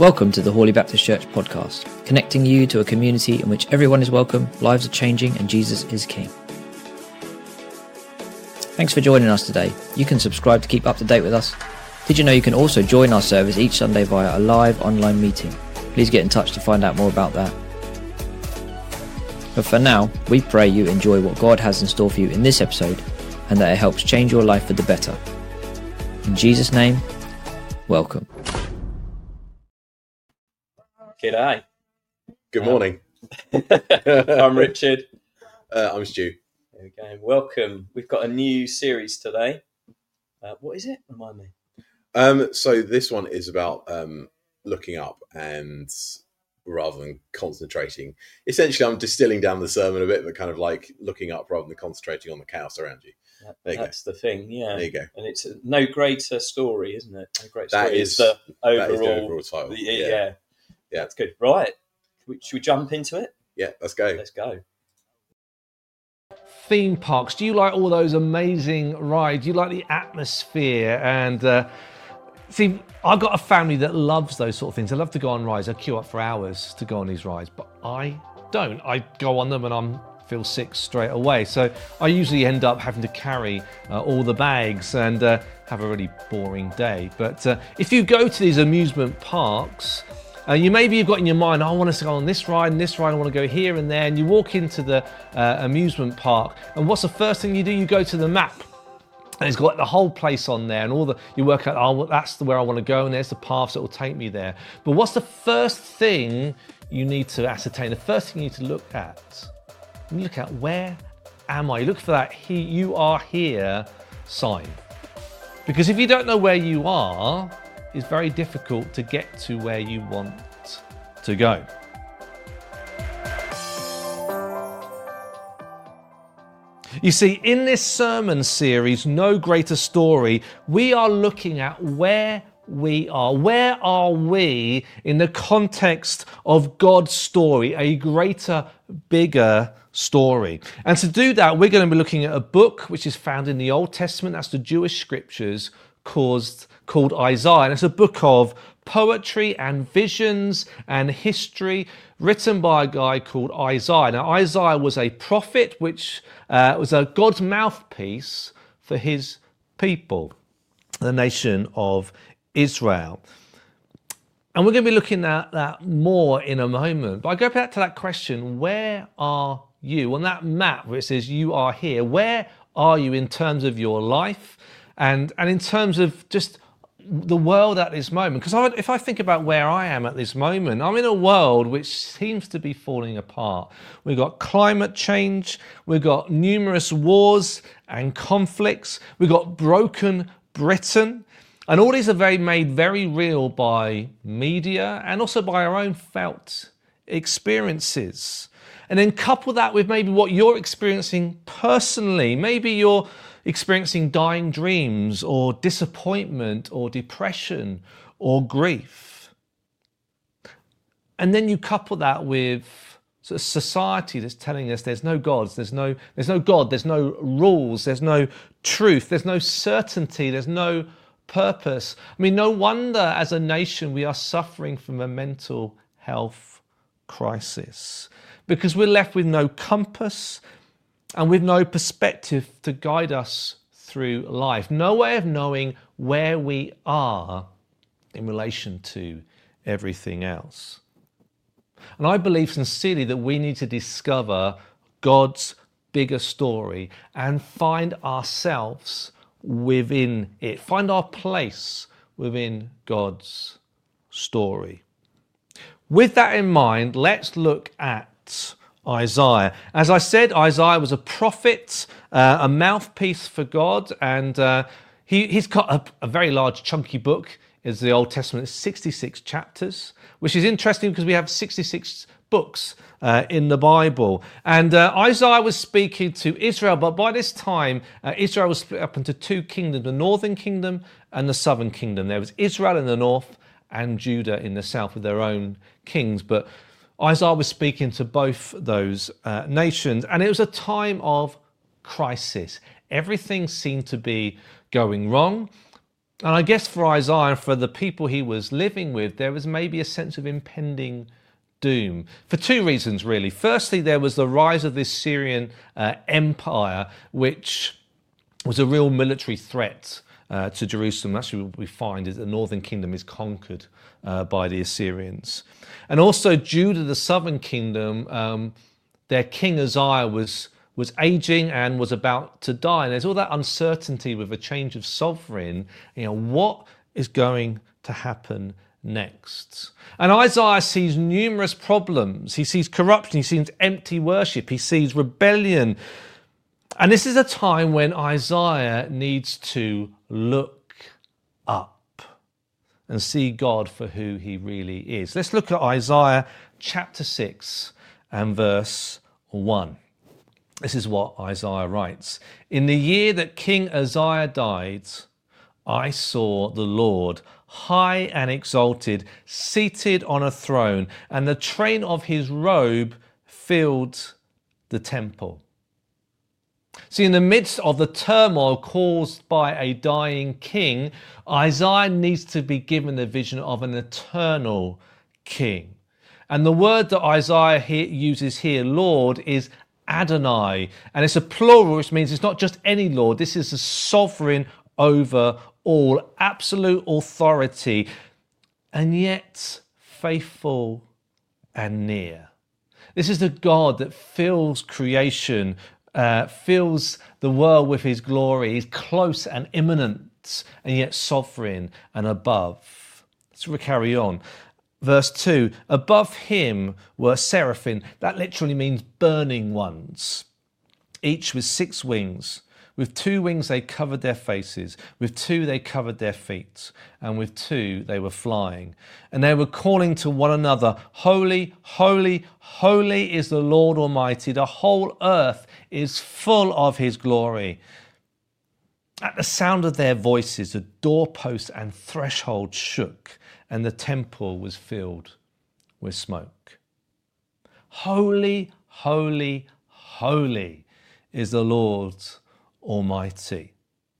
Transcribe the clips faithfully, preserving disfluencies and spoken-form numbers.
Welcome to the Hawley Baptist Church podcast, connecting you to a community in which everyone is welcome, lives are changing, and Jesus is King. Thanks for joining us today. You can subscribe to keep up to date with us. Did you know you can also join our service each Sunday via a live online meeting? Please get in touch to find out more about that. But for now, we pray you enjoy what God has in store for you in this episode and that it helps change your life for the better. In Jesus' name, welcome. G'day. Good morning. Um, I'm Richard. Uh, I'm Stu. There we go. Welcome. We've got a new series today. Uh, what is it? Remind me. Um, so this one is about um, looking up and rather than concentrating. Essentially, I'm distilling down the sermon a bit, but kind of like looking up rather than concentrating on the chaos around you. That, there you that's go. the thing, yeah. There you go. And it's a, no greater story, isn't it? No greater That story. is, it's the overall, that is the overall title. the- yeah. yeah. yeah. Yeah. That's good. Right. Should we, should we jump into it? Yeah, let's go. Let's go. Theme parks, do you like all those amazing rides? Do you like the atmosphere? And uh, see, I've got a family that loves those sort of things. They love to go on rides. I queue up for hours to go on these rides, but I don't. I go on them and I'm feel sick straight away. So I usually end up having to carry uh, all the bags and uh, have a really boring day. But uh, if you go to these amusement parks, Uh, you maybe you've got in your mind, oh, I want to go on this ride and this ride, I want to go here and there, and you walk into the uh, amusement park, and what's the first thing you do? You go to the map, and it's got the whole place on there, and all the you work out, oh, well, that's where I want to go, and there's the paths that will take me there. But what's the first thing you need to ascertain? The first thing you need to look at, you look at, where am I? You look for that he, you are here sign. Because if you don't know where you are, it's very difficult to get to where you want to go. You see, in this sermon series, No Greater Story, we are looking at where we are. Where are we in the context of God's story, a greater, bigger story? And to do that, we're going to be looking at a book which is found in the Old Testament, that's the Jewish scriptures, caused called Isaiah, and it's a book of poetry and visions and history written by a guy called Isaiah. Now, Isaiah was a prophet, which uh, was a God's mouthpiece for his people, the nation of Israel. And we're going to be looking at that more in a moment. But I go back to that question, where are you? On that map where it says you are here, where are you in terms of your life? And and in terms of just the world at this moment, because if I think about where I am at this moment, I'm in a world which seems to be falling apart. We've got climate change, we've got numerous wars and conflicts, we've got broken Britain, and all these are very made very real by media and also by our own felt experiences. And then couple that with maybe what you're experiencing personally. Maybe you're experiencing dying dreams or disappointment or depression or grief. And then you couple that with sort of society that's telling us there's no gods, there's no, there's no God, there's no rules, there's no truth, there's no certainty, there's no purpose. I mean, no wonder as a nation we are suffering from a mental health crisis, because we're left with no compass and with no perspective to guide us through life. No way of knowing where we are in relation to everything else. And I believe sincerely that we need to discover God's bigger story and find ourselves within it, find our place within God's story. With that in mind, let's look at Isaiah. As I said, Isaiah was a prophet, uh, a mouthpiece for God, and uh, he, he's got a, a very large, chunky book. Is the Old Testament, it's sixty-six chapters, which is interesting because we have sixty-six books uh, in the Bible. And uh, Isaiah was speaking to Israel, but by this time, uh, Israel was split up into two kingdoms, the northern kingdom and the southern kingdom. There was Israel in the north and Judah in the south with their own kings, but Isaiah was speaking to both those uh, nations, and it was a time of crisis. Everything seemed to be going wrong. And I guess for Isaiah and for the people he was living with, there was maybe a sense of impending doom for two reasons, really. Firstly, there was the rise of this Syrian uh, empire, which was a real military threat uh, to Jerusalem. Actually, what we find is the northern kingdom is conquered uh, by the Assyrians. And also Judah, the southern kingdom, um, their king Uzziah was was aging and was about to die. And there's all that uncertainty with a change of sovereign. You know, what is going to happen next? And Isaiah sees numerous problems. He sees corruption, he sees empty worship, he sees rebellion. And this is a time when Isaiah needs to look up and see God for who he really is. Let's look at Isaiah chapter six and verse one. This is what Isaiah writes. In the year that King Uzziah died, I saw the Lord high and exalted, seated on a throne, and the train of his robe filled the temple. See, in the midst of the turmoil caused by a dying king, Isaiah needs to be given the vision of an eternal king. And the word that Isaiah here uses here, Lord, is Adonai, and it's a plural, which means it's not just any Lord. This is a sovereign over all, absolute authority, and yet faithful and near. This is the God that fills creation, uh, fills the world with his glory. He's close and immanent, and yet sovereign and above. Let's carry on. Verse two, above him were seraphim. That literally means burning ones, each with six wings. With two wings they covered their faces, with two they covered their feet, and with two they were flying. And they were calling to one another, Holy, holy, holy is the Lord Almighty. The whole earth is full of his glory. At the sound of their voices, the doorposts and threshold shook, and the temple was filled with smoke. Holy, holy, holy is the Lord Almighty.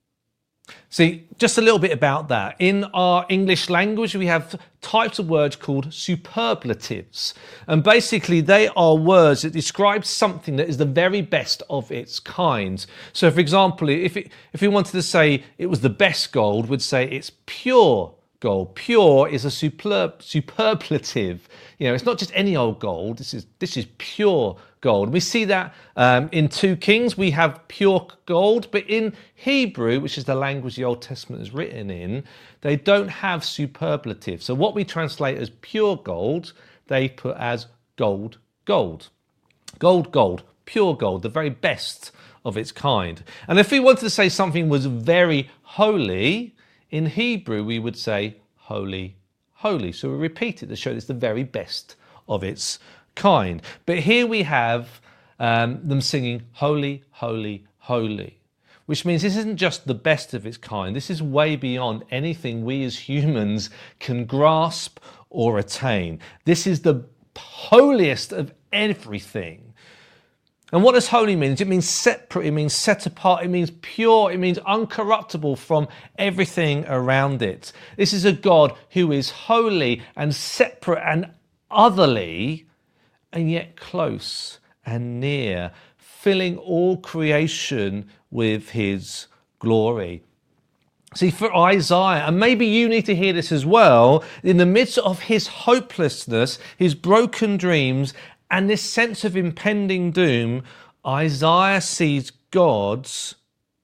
See, just a little bit about that. In our English language, we have types of words called superlatives. And basically, they are words that describe something that is the very best of its kind. So, for example, if it, if we wanted to say it was the best gold, we'd say it's pure gold. Pure is a superb, superlative. You know, it's not just any old gold. This is this is pure gold. We see that um, in two Kings, we have pure gold, but in Hebrew, which is the language the Old Testament is written in, they don't have superlative. So what we translate as pure gold, they put as gold, gold. Gold, gold, pure gold, the very best of its kind. And if we wanted to say something was very holy, in Hebrew, we would say holy, holy. So we repeat it to show it's the very best of its kind. But here we have um, them singing holy, holy, holy, which means this isn't just the best of its kind. This is way beyond anything we as humans can grasp or attain. This is the holiest of everything. And what does holy mean? It means separate, it means set apart, it means pure, it means uncorruptible from everything around it. This is a God who is holy and separate and otherly, and yet close and near, filling all creation with his glory. See, for Isaiah, and maybe you need to hear this as well, in the midst of his hopelessness, his broken dreams, and this sense of impending doom, Isaiah sees God's,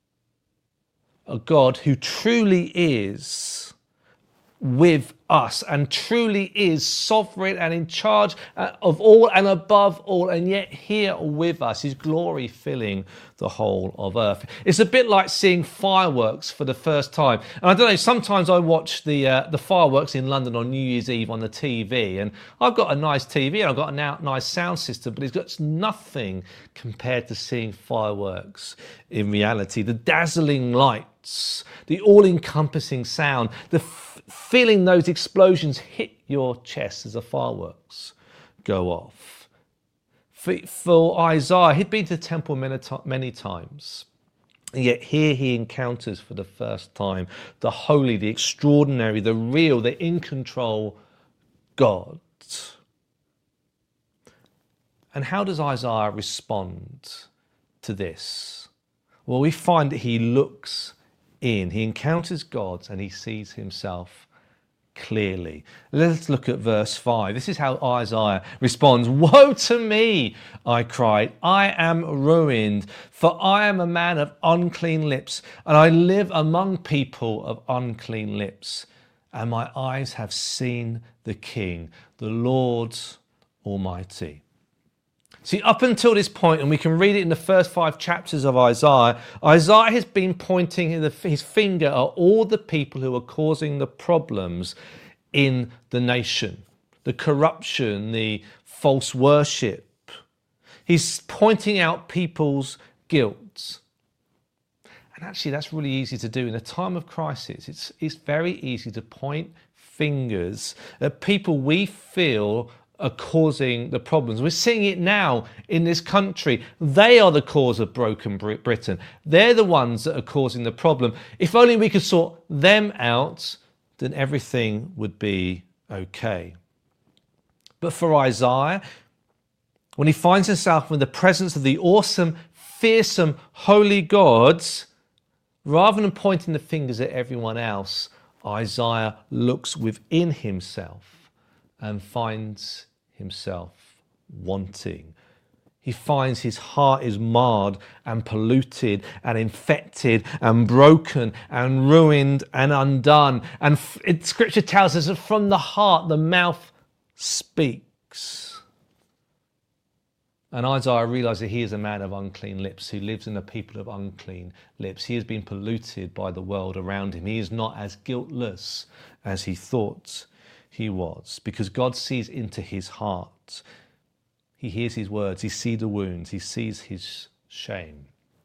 a God who truly is with us and truly is sovereign and in charge of all and above all, and yet here with us, his glory filling the whole of earth. It's a bit like seeing fireworks for the first time. And I don't know, sometimes I watch the uh, the fireworks in London on New Year's Eve on the T V, and I've got a nice T V and I've got a nice sound system, but it's got nothing compared to seeing fireworks in reality. The dazzling lights, the all-encompassing sound, the f- feeling those explosions hit your chest as the fireworks go off. For, for Isaiah, he'd been to the temple many, many times. And yet here he encounters for the first time the holy, the extraordinary, the real, the in control God. And how does Isaiah respond to this? Well, we find that he looks in, he encounters God and he sees himself clearly. Let's look at verse five. This is how Isaiah responds. Woe to me, I cried. I am ruined, for I am a man of unclean lips, and I live among people of unclean lips. And my eyes have seen the King, the Lord Almighty. See, up until this point, and we can read it in the first five chapters of Isaiah, Isaiah has been pointing his finger at all the people who are causing the problems in the nation, the corruption, the false worship. He's pointing out people's guilt. And actually, that's really easy to do. In a time of crisis, it's, it's very easy to point fingers at people we feel are causing the problems. We're seeing it now in this country. They are the cause of broken Britain. They're the ones that are causing the problem. If only we could sort them out, then everything would be okay. But for Isaiah, when he finds himself in the presence of the awesome, fearsome, holy gods, rather than pointing the fingers at everyone else, Isaiah looks within himself and finds himself wanting. He finds his heart is marred and polluted and infected and broken and ruined and undone. And it, Scripture tells us that from the heart the mouth speaks. And Isaiah realizes that he is a man of unclean lips who lives in a people of unclean lips. He has been polluted by the world around him. He is not as guiltless as he thought he was, because God sees into his heart. He hears his words, he sees the wounds, he sees his shame.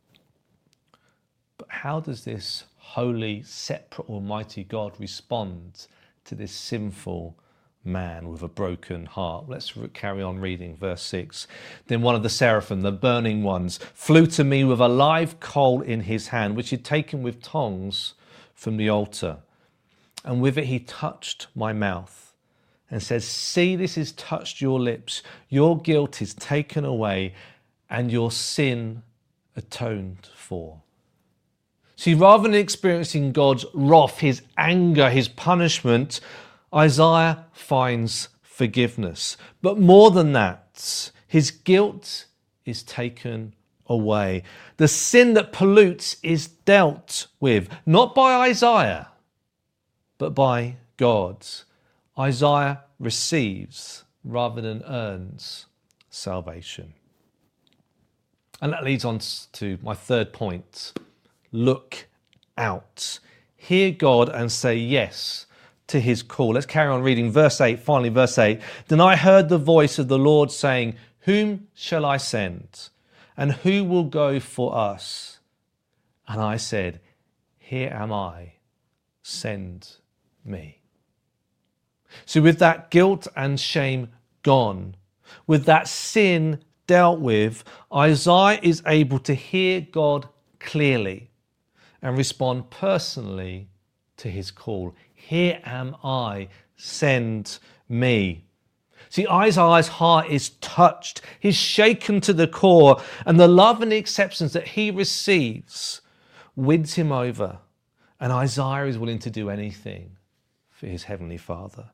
But how does this holy, separate, almighty God respond to this sinful man with a broken heart? Let's carry on reading verse six. Then one of the seraphim, the burning ones, flew to me with a live coal in his hand, which he'd taken with tongs from the altar. And with it he touched my mouth and says, see, this has touched your lips. Your guilt is taken away and your sin atoned for. See, rather than experiencing God's wrath, his anger, his punishment, Isaiah finds forgiveness. But more than that, his guilt is taken away. The sin that pollutes is dealt with, not by Isaiah, but by God. Isaiah receives rather than earns salvation. And that leads on to my third point. Look out. Hear God and say yes to his call. Let's carry on reading verse eight. Finally, verse eight. Then I heard the voice of the Lord saying, whom shall I send? And who will go for us? And I said, here am I, send me. So with that guilt and shame gone, with that sin dealt with, Isaiah is able to hear God clearly and respond personally to his call. Here am I, send me. See, Isaiah's heart is touched, he's shaken to the core, and the love and the acceptance that he receives wins him over, and Isaiah is willing to do anything for his heavenly Father.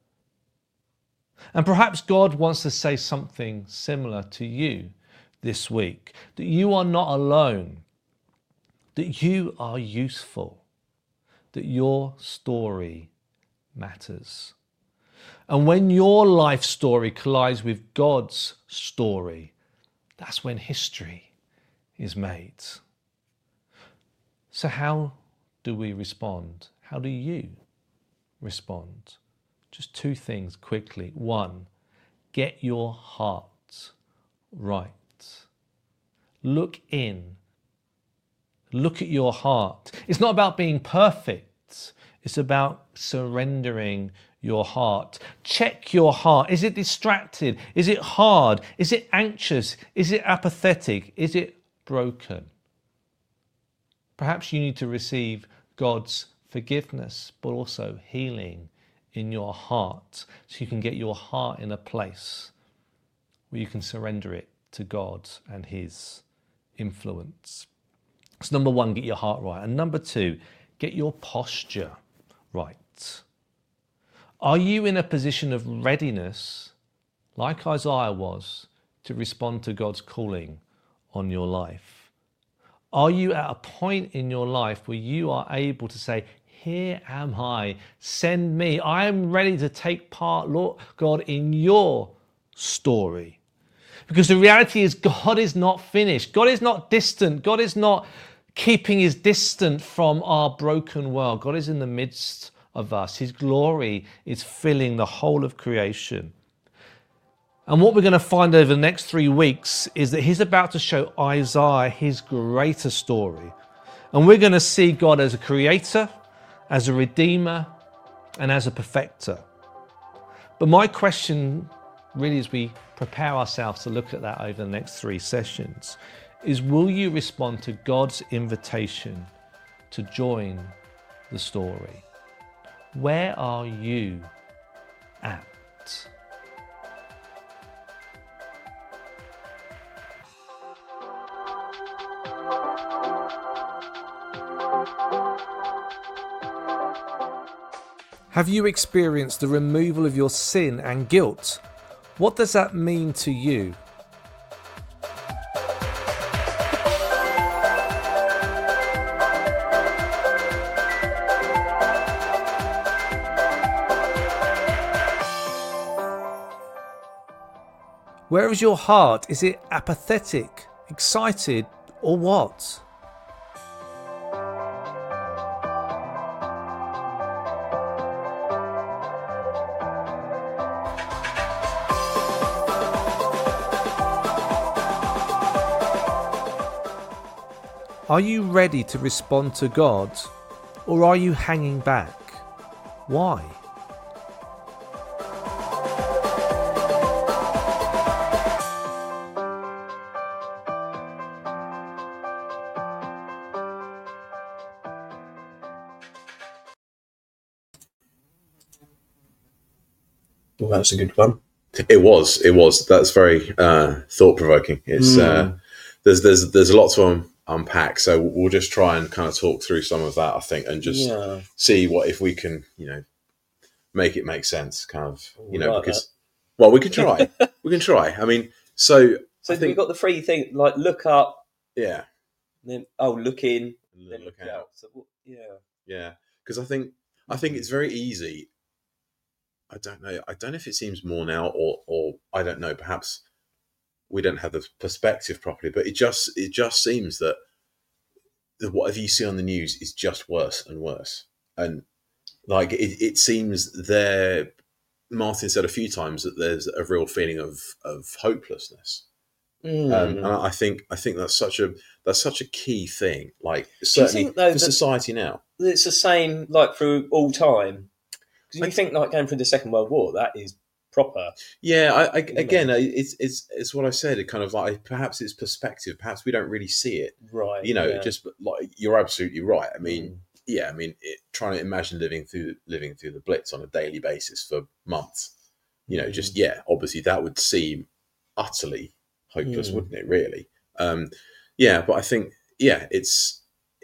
And perhaps God wants to say something similar to you this week, that you are not alone, that you are useful, that your story matters. And when your life story collides with God's story, that's when history is made. So how do we respond? How do you respond? Just two things quickly. One, get your heart right. Look in. Look at your heart. It's not about being perfect. It's about surrendering your heart. Check your heart. Is it distracted? Is it hard? Is it anxious? Is it apathetic? Is it broken? Perhaps you need to receive God's forgiveness, but also healing in your heart, so you can get your heart in a place where you can surrender it to God and his influence. So number one, get your heart right. And number two, get your posture right. Are you in a position of readiness, like Isaiah was, to respond to God's calling on your life? Are you at a point in your life where you are able to say, here am I, send me. I am ready to take part, Lord God, in your story. Because the reality is God is not finished. God is not distant. God is not keeping his distance from our broken world. God is in the midst of us. His glory is filling the whole of creation. And what we're going to find over the next three weeks is that he's about to show Isaiah his greater story. And we're going to see God as a creator, as a redeemer, and as a perfecter. But my question really, as we prepare ourselves to look at that over the next three sessions, is will you respond to God's invitation to join the story? Where are you at? Have you experienced the removal of your sin and guilt? What does that mean to you? Where is your heart? Is it apathetic, excited, or what? Are you ready to respond to God, or are you hanging back? Why? Well, that's a good one. It was. It was. That's very uh, thought provoking. It's Mm. uh, there's there's there's a lot to um, unpack. So we'll just try and kind of talk through some of that, I think, and just Yeah. see what if we can, you know, make it make sense. Kind of, you know, Like because well, we can try. we can try. I mean, so So I think we've got the three things, like look up, yeah, then oh look in, look, then look look out. out. So what- yeah. Yeah, because I think I think it's very easy. I don't know. I don't know if it seems more now, or or I don't know. Perhaps we don't have the perspective properly, but it just it just seems that that whatever you see on the news is just worse and worse. And like it, it seems there. Martin said a few times that there's a real feeling of of hopelessness. Mm. Um, and I think I think that's such a that's such a key thing. Like you certainly think, though, for that- society now. It's the same like through all time. Because you I- think like going through the Second World War, that is proper. Yeah, I, I, Isn't it? again, it's it's it's what I said. It kind of like perhaps it's perspective. Perhaps we don't really see it. Right. You know, yeah. just like you're absolutely right. I mean, Mm. yeah, I mean, it, trying to imagine living through living through the Blitz on a daily basis for months. You know, Mm. just yeah, obviously that would seem utterly hopeless, Mm. wouldn't it? Really? Um, yeah, but I think yeah, it's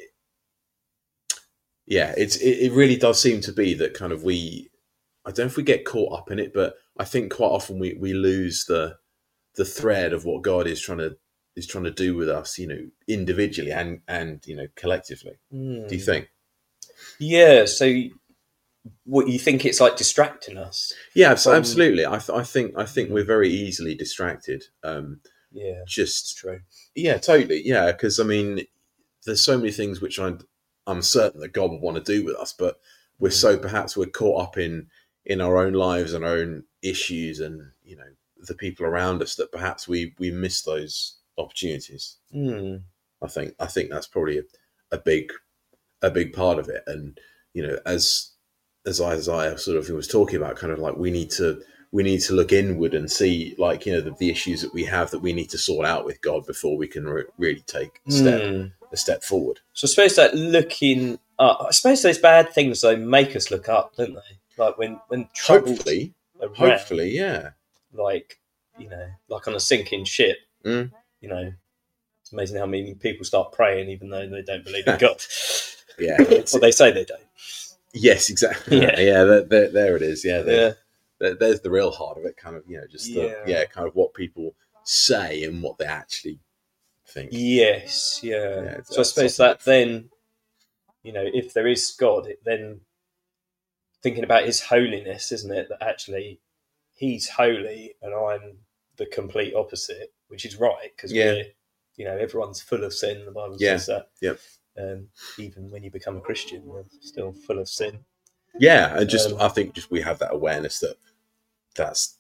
yeah, it's it, it really does seem to be that kind of we. I don't know if we get caught up in it, but I think quite often we, we lose the the thread of what God is trying to is trying to do with us, you know, individually and and you know collectively. Mm. Do you think? Yeah. So, you- what you think it's like distracting us? Yeah, abs- From- absolutely. I th- I think I think Mm. we're very easily distracted. Um, Yeah. just True. yeah, totally. Yeah, because I mean, there's so many things which I'm I'm certain that God would want to do with us, but we're so perhaps we're caught up in in our own lives and our own issues and you know the people around us that perhaps we we miss those opportunities. Mm. I think I think that's probably a, a big a big part of it. And you know, as as Isaiah sort of was talking about, kind of like we need to we need to look inward and see like you know the, the issues that we have that we need to sort out with God before we can re- really take a step. Mm. a step forward. So I suppose that looking up, I suppose those bad things though make us look up, don't they? Like when when trouble Hopefully, around, hopefully, yeah. like you know, like on a sinking ship, Mm. you know, it's amazing how many people start praying even though they don't believe in God. Yeah, Well, they say they don't. yes, exactly. Yeah. Yeah, yeah. There, there, there it is. Yeah, there, Yeah. there- there's the real heart of it. Kind of, you know, just the, Yeah. yeah, kind of what people say and what they actually think. Yes, yeah. Yeah, so I that's suppose something that then, you know, if there is God, it then thinking about His holiness, isn't it? That actually He's holy and I'm the complete opposite, which is right because Yeah. we're, you know, everyone's full of sin. The Bible Yeah. says that. Yep. Um, even when you become a Christian, you're still full of sin. Yeah, and just Um, I think just we have that awareness that that's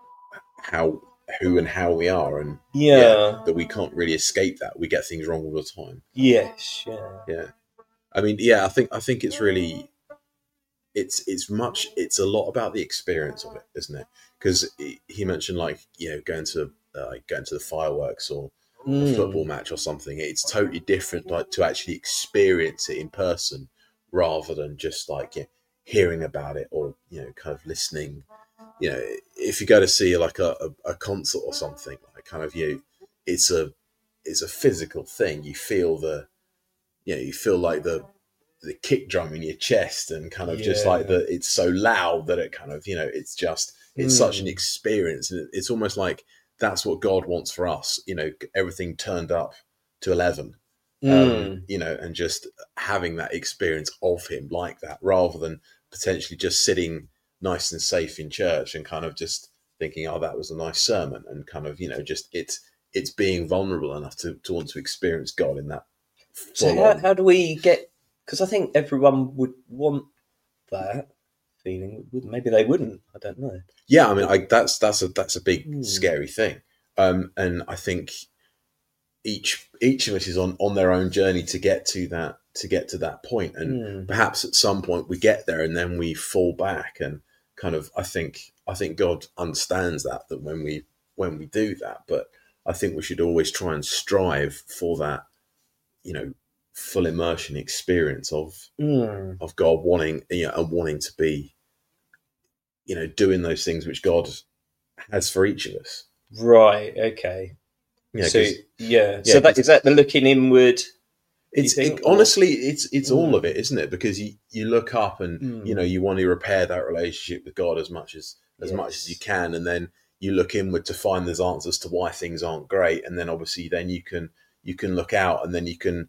how who and how we are, and Yeah. that we can't really escape that. We get things wrong all the time. Yes. Yeah. Yeah, I mean, yeah, I think I think it's really it's it's much it's a lot about the experience of it, isn't it? Because he mentioned like you know going to uh, like going to the fireworks or a Mm. football match or something. It's totally different, like to actually experience it in person rather than just like you know, hearing about it or you know kind of listening. You know, if you go to see like a, a, a concert or something, like kind of you, it's a it's a physical thing. You feel the, you know, you feel like the the kick drum in your chest and kind of just Yeah. like the it's so loud that it kind of you know it's just it's Mm. such an experience, and it's almost like that's what God wants for us. You know, everything turned up to eleven. Um, Mm. you know, and just having that experience of Him like that, rather than potentially just sitting nice and safe in church and kind of just thinking, oh, that was a nice sermon, and kind of, you know, just it's it's being vulnerable enough to, to want to experience God in that. So full how, on- how do we get? Because I think everyone would want that feeling. Maybe they wouldn't. I don't know. yeah, I mean, I, that's that's a that's a big Hmm. scary thing, um, and I think each each of us is on on their own journey to get to that to get to that point, and Mm. perhaps at some point we get there and then we fall back and kind of I think I think God understands that that when we when we do that, but I think we should always try and strive for that, you know, full immersion experience of Mm. of God wanting, you know, and wanting to be, you know, doing those things which God has for each of us. Right. Okay. You know, so 'cause yeah. yeah, So that 'cause- is that the looking inward. it's you think, it, or- honestly it's it's all Mm. of it, isn't it? Because you you look up and Mm. you know you want to repair that relationship with God as much as as much as Yes. you can, and then you look inward to find those answers to why things aren't great, and then obviously then you can you can look out, and then you can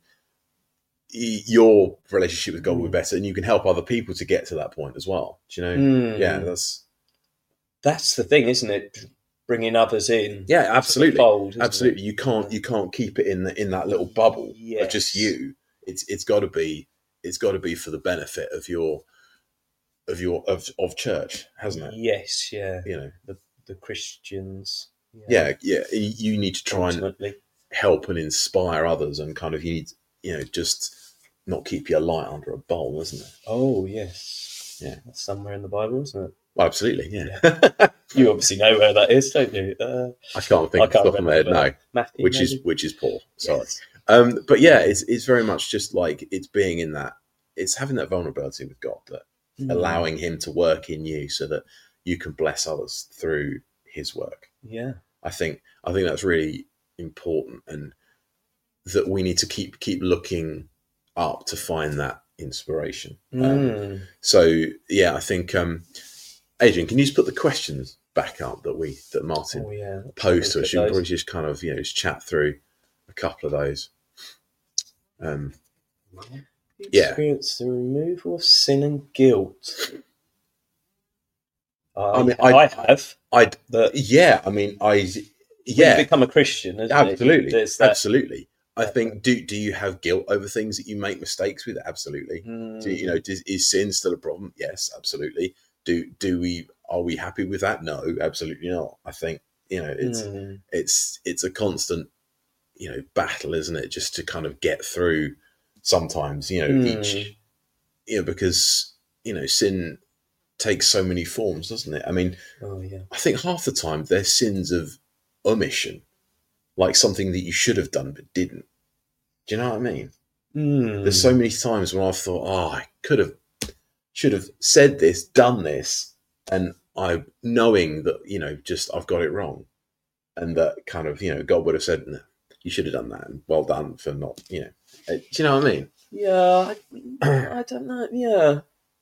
y- your relationship with God will be Mm. better, and you can help other people to get to that point as well. Do you know? Mm. Yeah, that's That's the thing, isn't it? Bringing others in. yeah, to the absolutely, fold, isn't absolutely. it? You can't you can't keep it in the, in that little bubble of just Yes. you. It's it's got to be it's got to be for the benefit of your of your of of church, hasn't it? Yes. Yeah. You know, The the Christians. yeah, yeah. You you need to try and Ultimately. help and inspire others, and kind of you need you know just not keep your light under a bowl, isn't it? Oh yes. Yeah. That's somewhere in the Bible, isn't it? Well, absolutely, yeah. You obviously know where that is, don't you? Uh, I can't think I off the can't top of my head, remember. no. Matthew, Which is maybe? which is Paul. Sorry. Yes. Um, but yeah, it's it's very much just like it's being in that, it's having that vulnerability with God, that Mm. allowing Him to work in you so that you can bless others through His work. Yeah. I think I think that's really important, and that we need to keep keep looking up to find that inspiration. Um, Mm. so yeah, I think um, Adrian, can you just put the questions back up that we that Martin Oh yeah. posed to Look us? at You can those. probably just kind of you know just chat through a couple of those. Um, yeah. Experience the removal of sin and guilt. I, I mean, I, I- have, I'd but yeah, I mean, I when yeah, you become a Christian, isn't absolutely, it? There's that. absolutely. I that- think do do you have guilt over things that you make mistakes with? Absolutely. Mm. Do you know does, is sin still a problem? Yes, absolutely. Do do we are we happy with that? No, absolutely not. I think you know it's Mm. it's it's a constant you know battle, isn't it? Just to kind of get through sometimes you know Mm. each you know because you know sin takes so many forms, doesn't it? I mean, Oh yeah. I think half the time they're sins of omission, like something that you should have done but didn't. Do you know what I mean? Mm. There's so many times when I've thought, oh, I could have, should have said this, done this, and I knowing that, you know, just I've got it wrong, and that kind of, you know, God would have said, no, you should have done that, and well done for not, you know. Do you know what I mean? Yeah, I, I don't know. Yeah,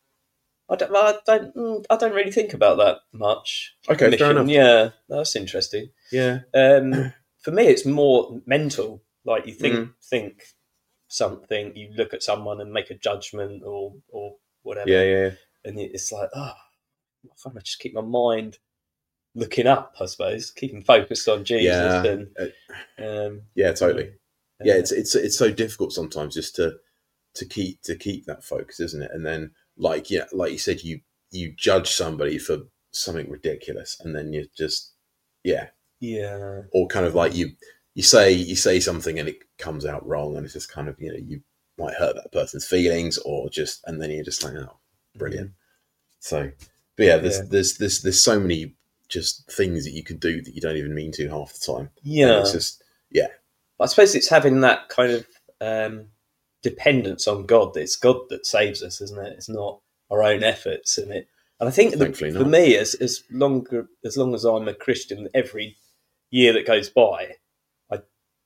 I don't. I don't. I don't really think about that much. Okay, Mission. fair enough. Yeah, that's interesting. Yeah. Um, for me, it's more mental. Like you think, Mm. think something, you look at someone and make a judgment or or whatever. Yeah, yeah, yeah. And it's like, oh, I find I just keep my mind looking up. I suppose keeping focused on Jesus. Yeah. And um, Yeah, totally. uh, Yeah, it's it's it's so difficult sometimes just to to keep to keep that focus, isn't it? And then, like yeah, like you said, you you judge somebody for something ridiculous, and then you just yeah, yeah, or kind of like you you say you say something and it comes out wrong, and it's just kind of, you know, you might hurt that person's feelings, or just, and then you're just like, oh, brilliant. So, but yeah, there's Yeah. there's there's there's so many just things that you could do that you don't even mean to half the time. And yeah. it's just yeah, I suppose it's having that kind of um, dependence on God. It's God that saves us, isn't it? It's not our own efforts, and it. And I think the, Thankfully for not. me, as as long as long as I'm a Christian, every year that goes by, I,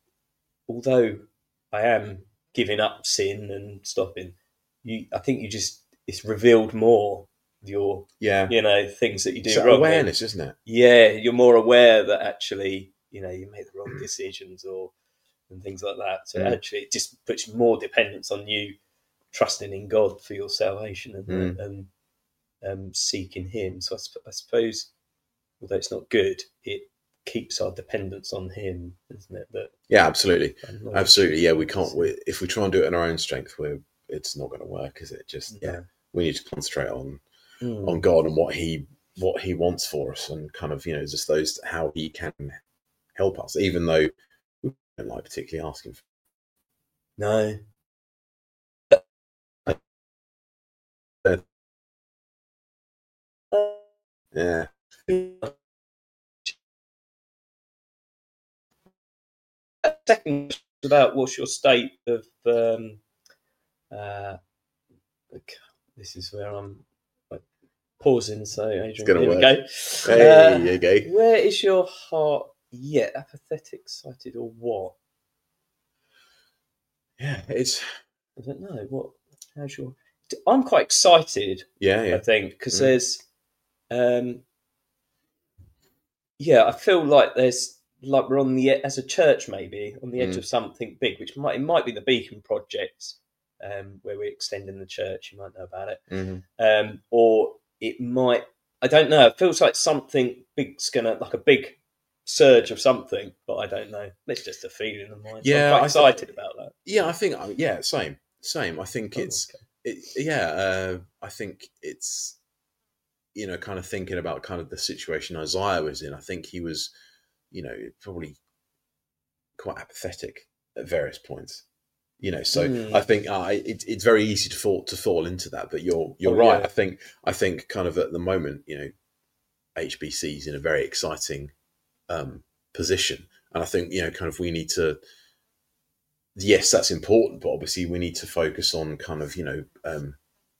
although I am giving up sin and stopping, you, I think you just it's revealed more your yeah. you know things that you do It's that wrong. awareness, isn't it? Yeah, you're more aware that actually, you know, you make the wrong decisions or and things like that. So Mm. actually, it just puts more dependence on you trusting in God for your salvation and Mm. and um, seeking Him. So I, sp- I suppose, although it's not good, it keeps our dependence on Him, isn't it? That Yeah, absolutely, acknowledge- absolutely. Yeah, we can't. We, if we try and do it in our own strength, we're it's not going to work, is it? Just yeah, Yeah. we need to concentrate on Mm. on God and what He what He wants for us, and kind of, you know, just those how He can help us, even though we don't like particularly asking for. No. Yeah, Second about what's your state of um, uh, this is where I'm like, pausing. So Adrian, gonna here we work. go. hey, Uh, there you go. Where is your heart yet? Apathetic, excited, or what? Yeah, it's I don't know. What? How's your? I'm quite excited. yeah, I yeah, think because Mm. there's, um, yeah, I feel like there's like we're on the e- as a church maybe on the edge Mm. of something big, which might it might be the Beacon Project, um, where we're extending the church. You might know about it, Mhm. um, or it might. I don't know. It feels like something big's gonna like a big surge of something, but I don't know. It's just a feeling of mine. So Yeah, I'm quite I excited think- about that. yeah. I think uh, yeah, same, same. I think Oh, it's okay. it, yeah. Uh, I think it's, you know, kind of thinking about kind of the situation Isaiah was in. I think he was, you know, probably quite apathetic at various points. You know, so Mm. I think uh, it, it's very easy to fall to fall into that. But you're you're Oh, right. yeah. I think I think kind of at the moment, you know, H B C's in a very exciting um, position, and I think, you know, kind of we need to. Yes, that's important, but obviously we need to focus on kind of, you know, um,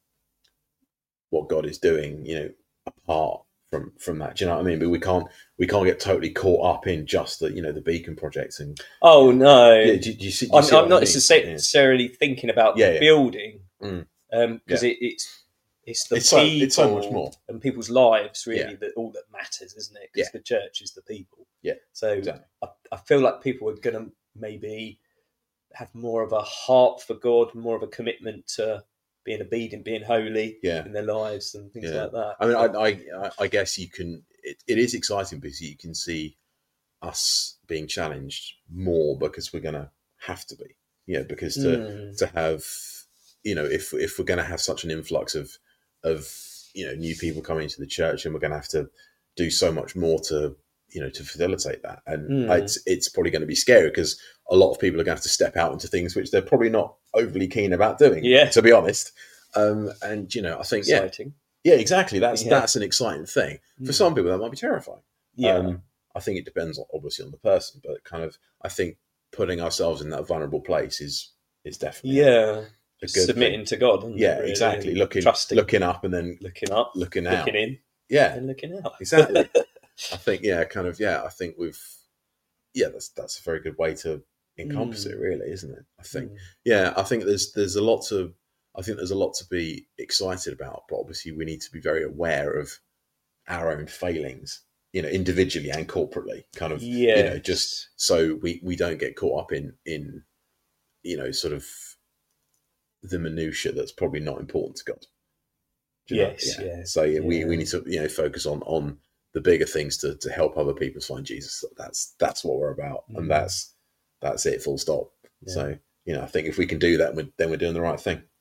what God is doing, you know, apart from from that. Do you know what I mean? But we can't we can't get totally caught up in just the, you know, the Beacon projects and Oh no. yeah. Do, do you see? Do you I'm, see what I'm I not mean? necessarily thinking about Yeah, the yeah. building Mm. because Yeah. it, it's it's the It's so- people it's so much more. and people's lives really Yeah. that all that matters, isn't it? Because Yeah. the church is the people. Yeah, So exactly. I, I feel like people are going to maybe have more of a heart for God, more of a commitment to being obedient, being holy Yeah. in their lives and things Yeah. like that. I mean, I I, I guess you can. It, it is exciting because you can see us being challenged more because we're going to have to be. Yeah, because to Mm. to have, you know, if if we're going to have such an influx of of you know new people coming into the church, and we're going to have to do so much more to, you know, to facilitate that, and Mm. it's it's probably going to be scary because a lot of people are going to have to step out into things which they're probably not overly keen about doing. Yeah. To be honest, um, and you know, I think yeah, Exciting. yeah, exactly. That's Yeah. that's an exciting thing. For Mm. some people, that might be terrifying. Yeah. Um, I think it depends, obviously, on the person, but kind of, I think putting ourselves in that vulnerable place is is definitely yeah, a good submitting thing. to God. Isn't Yeah, it, really? exactly. Looking, trusting, looking up, and then looking up, looking out. looking in, Yeah, and looking out. exactly. I think, yeah, kind of, yeah. I think we've, yeah, that's that's a very good way to encompass Mm. it, really, isn't it? I think, Mm. yeah, I think there's there's a lot to, I think there's a lot to be excited about, but obviously we need to be very aware of our own failings, you know, individually and corporately, kind of, you know, Yes. just so we we don't get caught up in in, you know, sort of the minutia that's probably not important to God. Do you know? Yes, yeah. So yeah, we Yeah. we need to, you know, focus on on the bigger things to to help other people find Jesus. That's that's what we're about, Mm. and that's that's it. Full stop. Yeah. So you know, I think if we can do that, we're, then we're doing the right thing.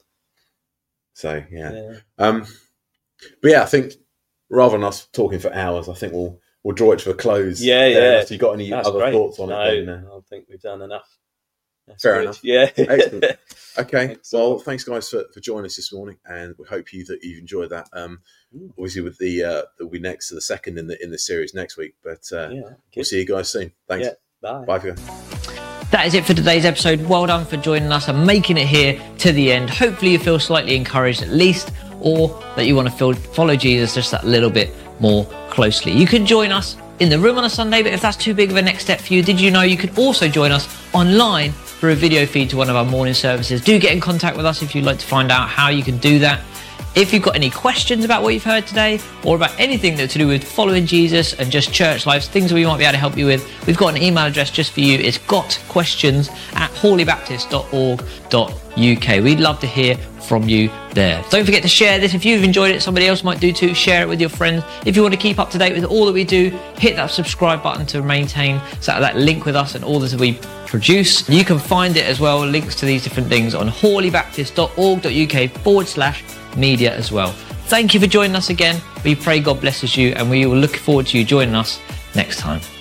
So yeah. Yeah. Um, but yeah, I think rather than us talking for hours, I think we'll we'll draw it to a close. Yeah, there. yeah. If you got any That's other great. thoughts on no, it, then uh, I think we've done enough. That's Fair good. enough. Yeah. Excellent. okay. Excellent. Well, thanks guys for, for joining us this morning, and we hope you that you've enjoyed that. Um, Mm. obviously with the uh, that will be next to the second in the in the series next week, but uh, Yeah. we'll Good. see you guys soon. Thanks. Yeah. Bye. Bye for you. That is it for today's episode. Well done for joining us and making it here to the end. Hopefully you feel slightly encouraged at least, or that you want to feel, follow Jesus just that little bit more closely. You can join us in the room on a Sunday, but if that's too big of a next step for you, did you know you can also join us online through a video feed to one of our morning services? Do get in contact with us if you'd like to find out how you can do that. If you've got any questions about what you've heard today, or about anything that's to do with following Jesus and just church lives, things that we might be able to help you with, we've got an email address just for you. It's gotquestions at hawley baptist dot org dot U K. We'd love to hear from you there. Don't forget to share this. If you've enjoyed it, somebody else might do too. Share it with your friends. If you want to keep up to date with all that we do, hit that subscribe button to maintain so that link with us and all that we produce. You can find it as well, links to these different things on hawley baptist dot org dot U K forward slash media as well. Thank you for joining us again. We pray God blesses you, and we will look forward to you joining us next time.